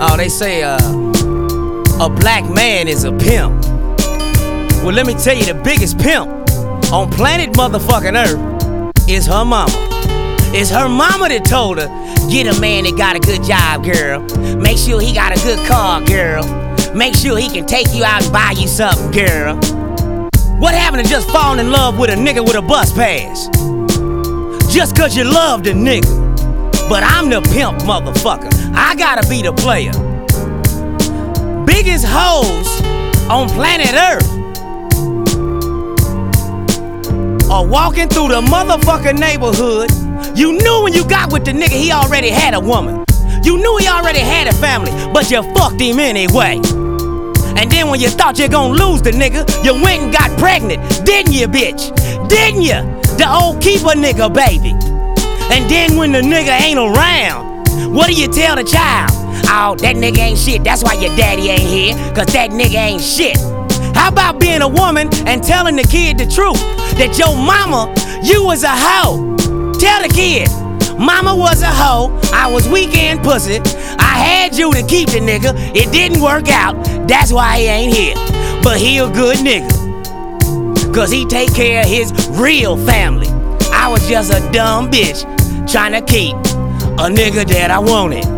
Oh, they say a black man is a pimp. Well, let me tell you, the biggest pimp on planet motherfucking Earth is her mama. It's her mama that told her, get a man that got a good job, girl. Make sure he got a good car, girl. Make sure he can take you out and buy you something, girl. What happened to just falling in love with a nigga with a bus pass? Just cause you love the nigga. But I'm the pimp, motherfucker. I gotta be the player. Biggest hoes on planet Earth are walking through the motherfucking neighborhood. You knew when you got with the nigga he already had a woman. You knew he already had a family, but you fucked him anyway. And then when you thought you gonna lose the nigga, you went and got pregnant. Didn't you, bitch? Didn't you? The old keeper nigga, baby. And then when the nigga ain't around, what do you tell the child? Oh, that nigga ain't shit, that's why your daddy ain't here, cause that nigga ain't shit. How about being a woman and telling the kid the truth? That your mama, you was a hoe. Tell the kid, mama was a hoe, I was weekend pussy, I had you to keep the nigga, it didn't work out, that's why he ain't here. But he a good nigga, cause he take care of his real family. I was just a dumb bitch trying to keep a nigga that I wanted.